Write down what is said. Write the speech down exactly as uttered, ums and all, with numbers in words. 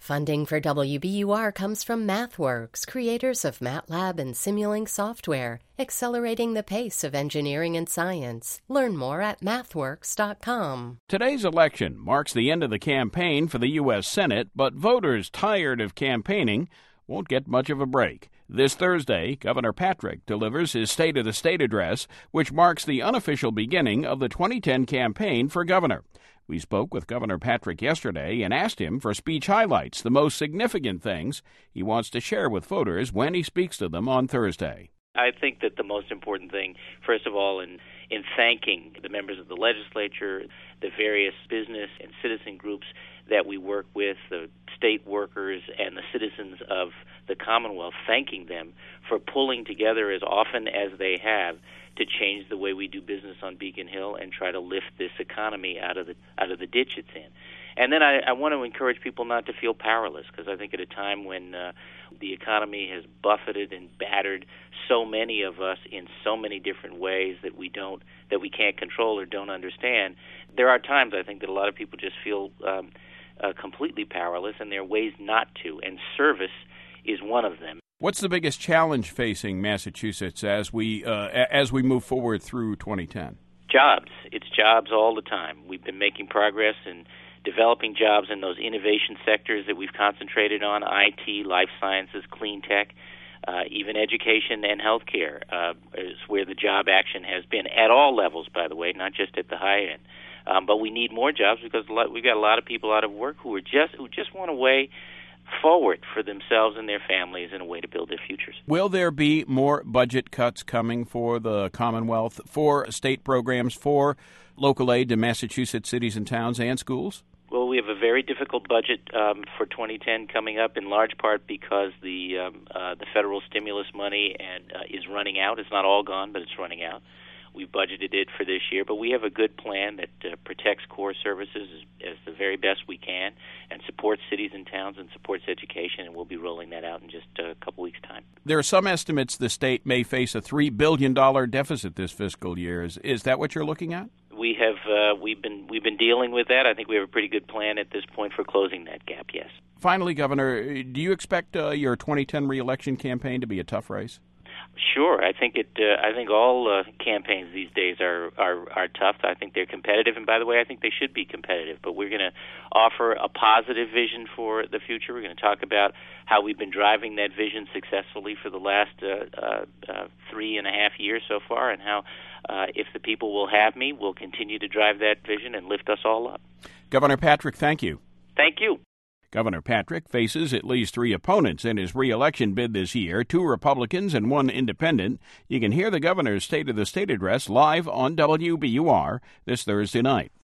Funding for W B U R comes from MathWorks, creators of MATLAB and Simulink software, accelerating the pace of engineering and science. Learn more at mathworks dot com. Today's election marks the end of the campaign for the U S Senate, but voters tired of campaigning won't get much of a break. This Thursday, Governor Patrick delivers his State of the State address, which marks the unofficial beginning of the twenty ten campaign for governor. We spoke with Governor Patrick yesterday and asked him for speech highlights, the most significant things he wants to share with voters when he speaks to them on Thursday. I think that the most important thing, first of all, in, in thanking the members of the legislature, the various business and citizen groups that we work with, the state workers and the citizens of the Commonwealth, thanking them for pulling together as often as they have to change the way we do business on Beacon Hill and try to lift this economy out of the out of the ditch it's in. And then I, I want to encourage people not to feel powerless, because I think at a time when uh, the economy has buffeted and battered so many of us in so many different ways that we don't that we can't control or don't understand, there are times I think that a lot of people just feel um, uh, completely powerless, and there are ways not to, and service is one of them. What's the biggest challenge facing Massachusetts as we uh, as we move forward through twenty ten? Jobs. It's jobs all the time. We've been making progress in developing jobs in those innovation sectors that we've concentrated on: I T, life sciences, clean tech, uh, even education and healthcare uh, is where the job action has been at all levels, by the way, not just at the high end. Um, but we need more jobs because a lot, we've got a lot of people out of work who are just who just want a way forward for themselves and their families in a way to build their futures. Will there be more budget cuts coming for the Commonwealth, for state programs, for local aid to Massachusetts cities and towns and schools? Well, we have a very difficult budget um, for twenty ten coming up, in large part because the um, uh, the federal stimulus money and uh, is running out. It's not all gone, but it's running out. We've budgeted it for this year, but we have a good plan that uh, protects core services as, as the very best we can and supports cities and towns and supports education, and we'll be rolling that out in just a couple weeks' time. There are some estimates the state may face a three billion dollars deficit this fiscal year. Is, is that what you're looking at? We have uh, we've been we've been dealing with that. I think we have a pretty good plan at this point for closing that gap, yes. Finally, Governor, do you expect uh, your twenty ten reelection campaign to be a tough race? Sure, I think it. Uh, I think all uh, campaigns these days are, are are tough. I think they're competitive, and by the way, I think they should be competitive. But we're going to offer a positive vision for the future. We're going to talk about how we've been driving that vision successfully for the last uh, uh, uh, three and a half years so far, and how, uh, if the people will have me, we'll continue to drive that vision and lift us all up. Governor Patrick, thank you. Thank you. Governor Patrick faces at least three opponents in his re-election bid this year, two Republicans and one independent. You can hear the governor's State of the State address live on W B U R this Thursday night.